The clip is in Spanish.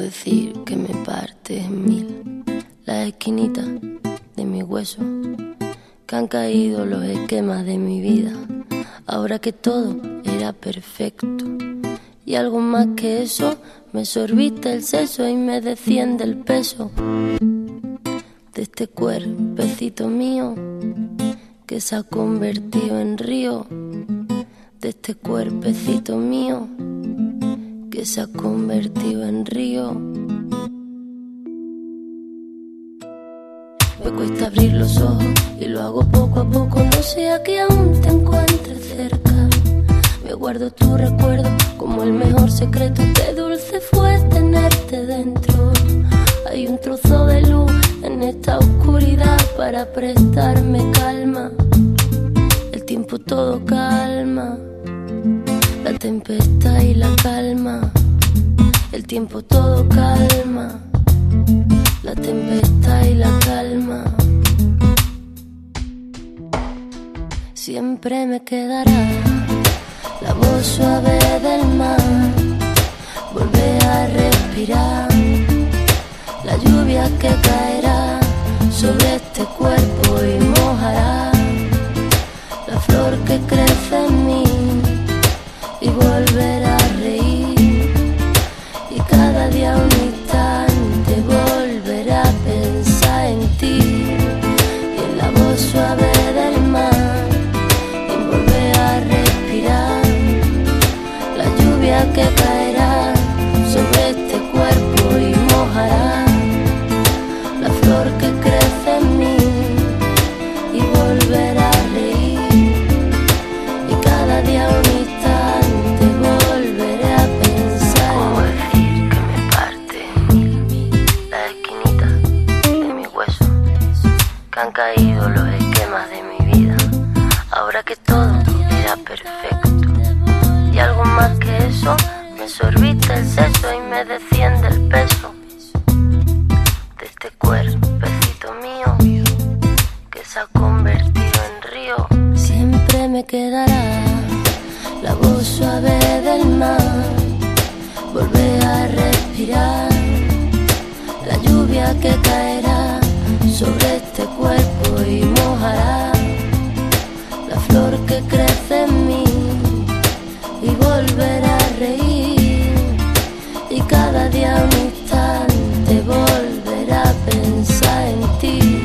decir que me parte en mil las esquinitas de mi hueso, que han caído los esquemas de mi vida, ahora que todo era perfecto. Y algo más que eso, me sorbiste el seso y me desciende el peso de este cuerpecito mío que se ha convertido en río, de este cuerpecito mío que se ha convertido en río. Me cuesta abrir los ojos y lo hago poco a poco, no sea que aún te encuentres cerca. Me guardo tu recuerdo como el mejor secreto, qué dulce fue tenerte dentro. Hay un trozo de luz en esta oscuridad para prestarme calma. El tiempo todo calma, la tempestad y la calma. El tiempo todo calma, la tempestad y la calma. Siempre me quedará la voz suave del mar, volver a respirar la lluvia que caerá sobre este cuerpo y mojará la flor que crece en mí, y volver a reír, y cada día un instante volver a pensar en ti, y en la voz suave del mar, y volver a respirar la lluvia que caerá sobre este cuerpo y mojará la flor que crece en mí, y volver a reír, y cada día un instante volveré a pensar. ¿Cómo decir que me parte en mil las esquinitas de mi hueso, que han caído los esquemas de mi vida, ahora que todo era perfecto? Y algo más que eso, me sorbiste el seso y me desciende el peso de este cuerpecito mío que se ha convertido en río. Siempre me quedará la voz suave del mar, volver a respirar la lluvia que caerá sobre este cuerpo y mojará la flor que crece en mí, y volver a reír, y cada día un instante volver a pensar en ti.